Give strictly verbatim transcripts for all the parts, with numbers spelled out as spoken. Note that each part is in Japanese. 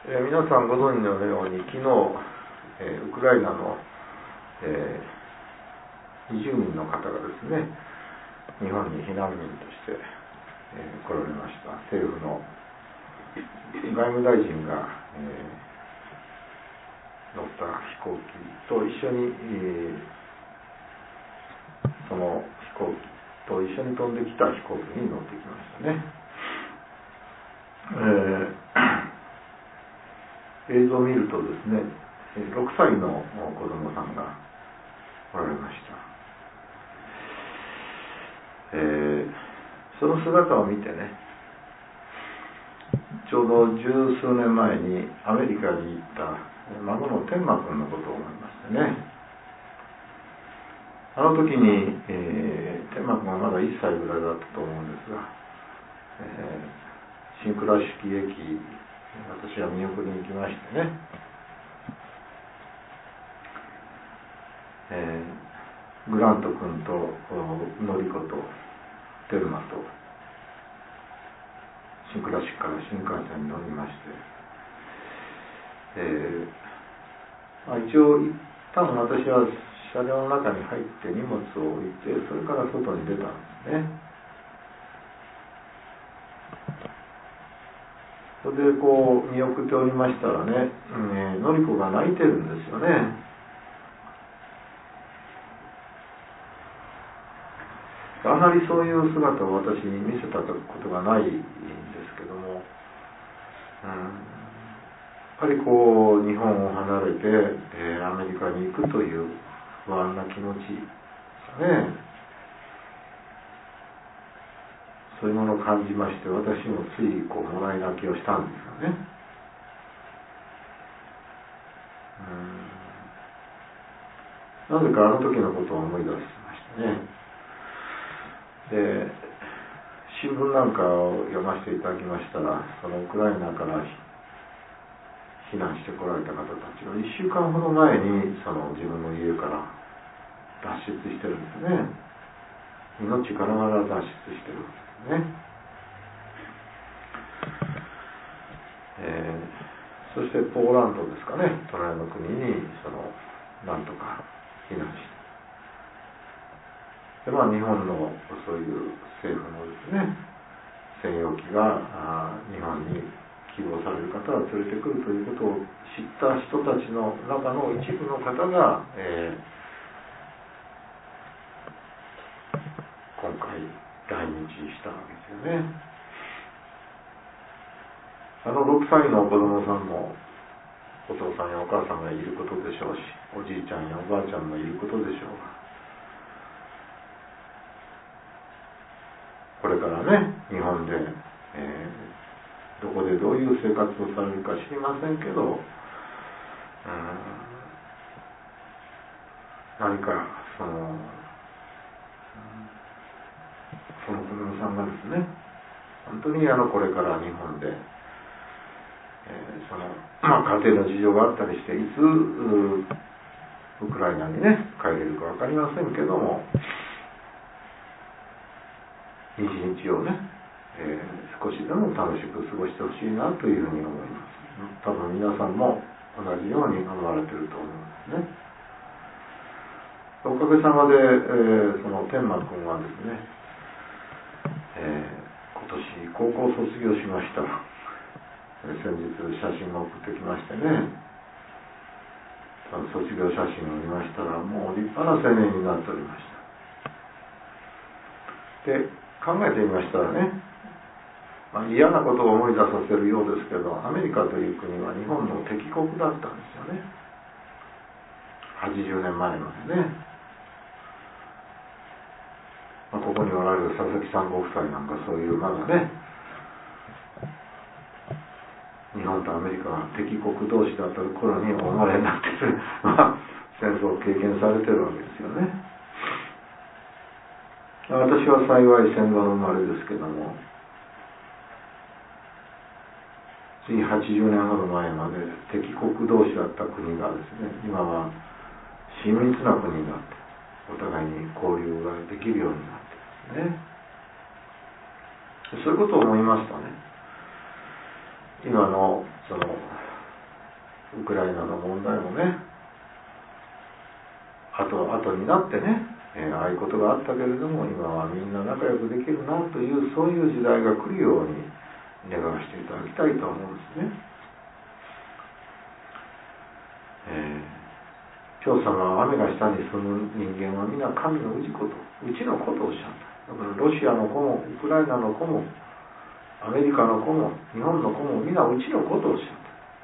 えー、皆さんご存知のように昨日、えー、ウクライナの、えー、にじゅうにんの方がですね、日本に避難民として、えー、来られました。政府の外務大臣が、えー、乗った飛行機と一緒に、えー、その飛行機と一緒に飛んできた飛行機に乗ってきましたね。えー映像を見るとですね、ろくさいの子供さんがおられました。えー、その姿を見てね、ちょうど十数年前にアメリカに行った孫の天馬君のことを思いましてね、あの時に、えー、天馬君はまだいっさいぐらいだったと思うんですが、えー、新倉敷駅私は見送りに行きましてね、えー、グラント君とのりことテルマと新倉敷から新幹線に乗りまして、えーまあ、一応一旦私は車両の中に入って荷物を置いて、それから外に出たんですね。それでこう見送っておりましたらね、えー、のりこが泣いてるんですよね。あまりそういう姿を私に見せたことがないんですけども、うん、やっぱりこう日本を離れて、えー、アメリカに行くという不安な気持ちですね。そういうものを感じまして、私もついこうもらい泣きをしたんですよね。うん、なぜかあの時のことを思い出しましたね。で、新聞なんかを読ませていただきましたら、そのウクライナから避難してこられた方たちがいっしゅうかんほど前にその自分の家から脱出してるんですね。命からがら脱出してるんですね。えー、そしてポーランドですかね、隣の国にそのなんとか避難して、で、まあ、日本のそういう政府のですね専用機が日本に希望される方を連れてくるということを知った人たちの中の一部の方が、えー、今回来日したわけですよね。あのろくさいの子供さんもお父さんやお母さんがいることでしょうし、おじいちゃんやおばあちゃんもいることでしょうが、これからね日本で、えー、どこでどういう生活をされるか知りませんけど、うん、何かそのその子供さんがですね、本当にあのこれから日本で、えー、そのまあ家庭の事情があったりして、いつウクライナにね帰れるか分かりませんけども、一日をね、えー、少しでも楽しく過ごしてほしいなというふうに思います。多分皆さんも同じように思われていると思うんですね。おかげさまで、えー、その天馬君はですね、えー、今年高校卒業しました。先日写真を送ってきましてね、その卒業写真を見ましたら、もう立派な青年になっておりました。で、考えてみましたらね、まあ、嫌なことを思い出させるようですけど、アメリカという国は日本の敵国だったんですよね。はちじゅうねんまえまでね。まあ、ここにおられる佐々木さんご夫妻なんかそういうまだね、日本とアメリカが敵国同士だった頃にお生まれになっている、まあ、戦争を経験されているわけですよね。私は幸い戦後の生まれですけども、ついはちじゅうねんほど前まで敵国同士だった国がですね、今は親密な国になってお互いに交流ができるようになってですね、そういうことを思いますとね、今のそのウクライナの問題もね、あと後になってね、えー、ああいうことがあったけれども、今はみんな仲良くできるなという、そういう時代が来るように願わせていただきたいと思うんですね。えー、教祖が雨が下に住む人間は皆神の氏子と、うちの子とおっしゃった。だからロシアの子もウクライナの子もアメリカの子も日本の子も皆うちの子とおっしゃった。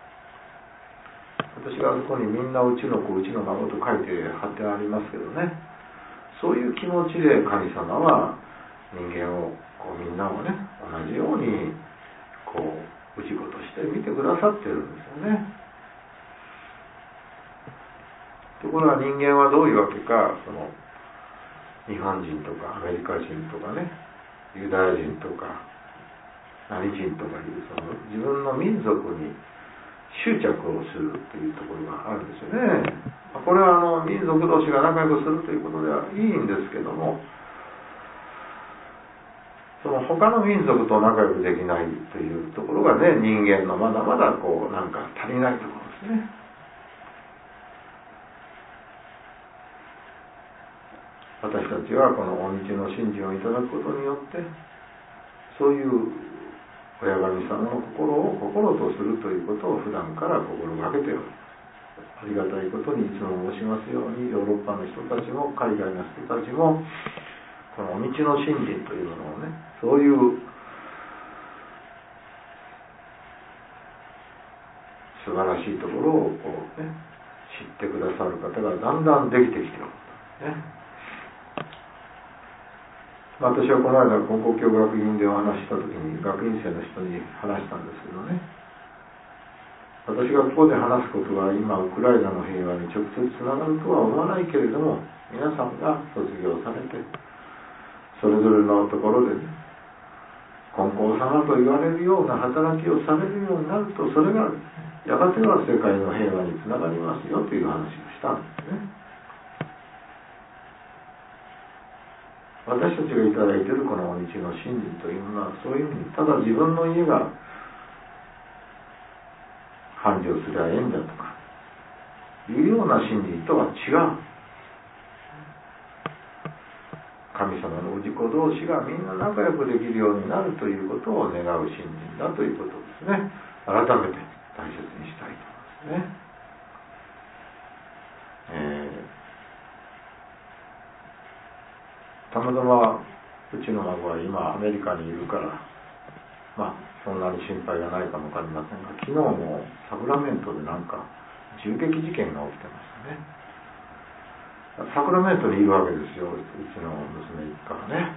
私があそこにみんなうちの子うちの孫と書いて貼ってありますけどね、そういう気持ちで神様は人間をこうみんなをね同じようにこう氏子として見てくださってるんですよね。ところが人間はどういうわけか、その日本人とかアメリカ人とかね、ユダヤ人とか何人とかいうその自分の民族に執着をするというところがあるんですよね。これはあの民族同士が仲良くするということではいいんですけども、その他の民族と仲良くできないというところがね、人間のまだまだこうなんか足りないところですね。私たちはこのお道の信心をいただくことによって、そういう親神様の心を心とするということを普段から心がけております。ありがたいことにいつも申しますように、ヨーロッパの人たちも海外の人たちもこのお道の信心というものをね、そういう素晴らしいところをこう、ね、知ってくださる方がだんだんできてきているね。私はこの間金光教学院でお話しした時に学院生の人に話したんですけどね、私がここで話すことは今ウクライナの平和に直接つながるとは思わないけれども、皆さんが卒業されてそれぞれのところでね、金光様と言われるような働きをされるようになると、それがやがては世界の平和につながりますよという話をしたんですね。私たちがいただいているこのお道の信心というのは、そういうふうにただ自分の家が繁盛すりゃええんだとかいうような信心とは違う、神様の氏子同士がみんな仲良くできるようになるということを願う信心だということですね。改めて大切にしたいと思いますね。えーたまたまうちの孫は今アメリカにいるから、まあそんなに心配がないかもわかりませんが、昨日もサクラメントでなんか銃撃事件が起きてましたね。サクラメントにいるわけですよ、うちの娘一家がね。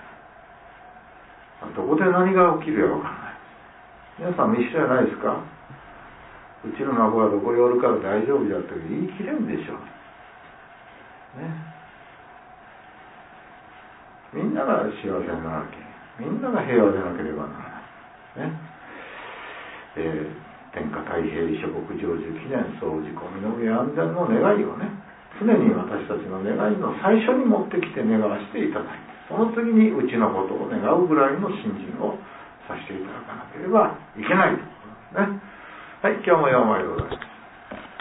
どこで何が起きるやわからない。皆さん見知らないですか？うちの孫はどこにおるから大丈夫だと言い切れんでしょうね。みんなが幸せにならなきゃ、みんなが平和でなければならない、ねえー、天下太平、諸国成就、記念、総自己、身の上安全の願いをね、常に私たちの願いの最初に持ってきて願わせていただいて、その次にうちのことを願うぐらいの信心をさせていただかなければいけないということですね。はい、今日もようまいでございます。